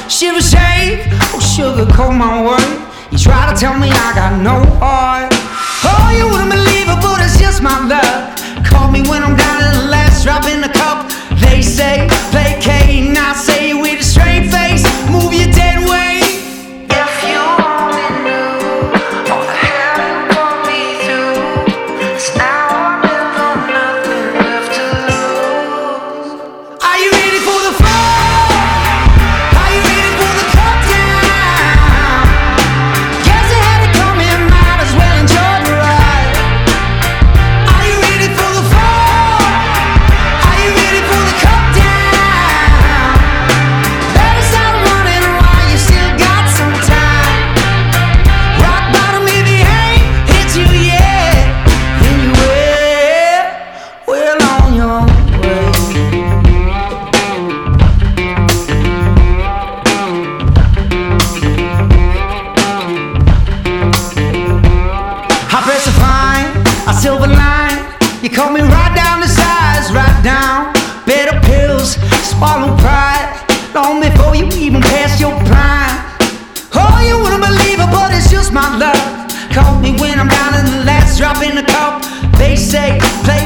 Shiver shave, oh sugarcoat my word. You try to tell me I got no heart. Oh, you wouldn't believe it, but it's just my luck. Call me when I'm down to the last drop in the cup. They say, play Kate, and I say with a straight face, move your dead weight. If you only knew all the hell you put me through, 'cause now I'm living on nothing left to lose. Are you ready for the fall? Are you ready for the cut down? Guess I had it coming, might as well enjoy the ride. Are you ready for the fall? Are you ready for the cut down? Better start running while you still got some time. Rock bottom if you ain't hit you yet, then you well on your way. I press a fine, a silver line. You cut me right down the size, right down. Better pills, swallow pride. Long before you even pass your prime. Oh, you wouldn't believe it, but it's just my luck. Call me when I'm down in the last drop in the cup. They say, play